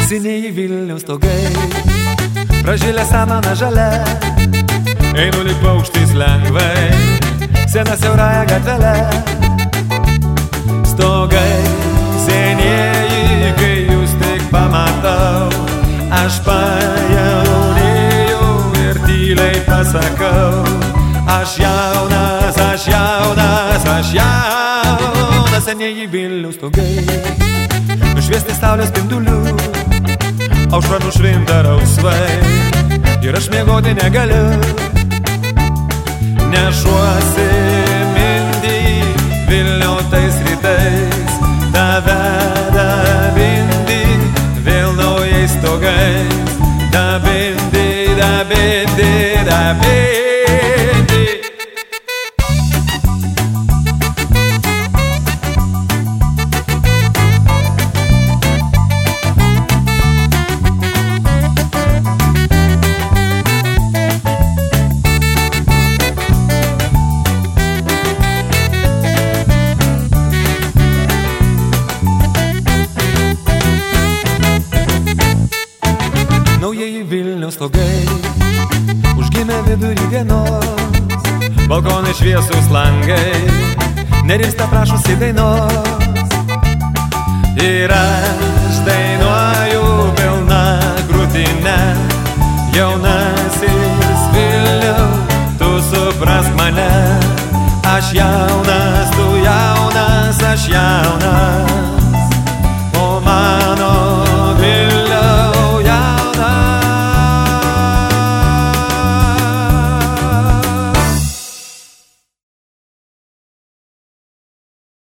Senieji Vilniaus stogai, pražilę samaną žalę, einu lyg paukštis lengvai, sena siaurąją gatvelę. Stogai senieji, kai jūs tik pamatau, aš pajaunėjau ir tyliai pasakau, aš jaunas, aš jaunas, aš jaunas. Senieji Vilniaus stogai, nušviesti saulės spindulių, aušra nušvinta rausvai, ir aš miegoti negaliu. Nešuosi mintį Vilniaus tais rytais, tave dabindi vėl naujais stogais, dabindi, dabindi, dabindi. Naujieji Vilniaus stogai užgimė vidury dienos, balkonai šviesus langai, nerimsta prašosi dainos. Ir aš dainuoju pilna krūtinė, jaunasis Vilniau, tu suprask mane, aš jaunas, tu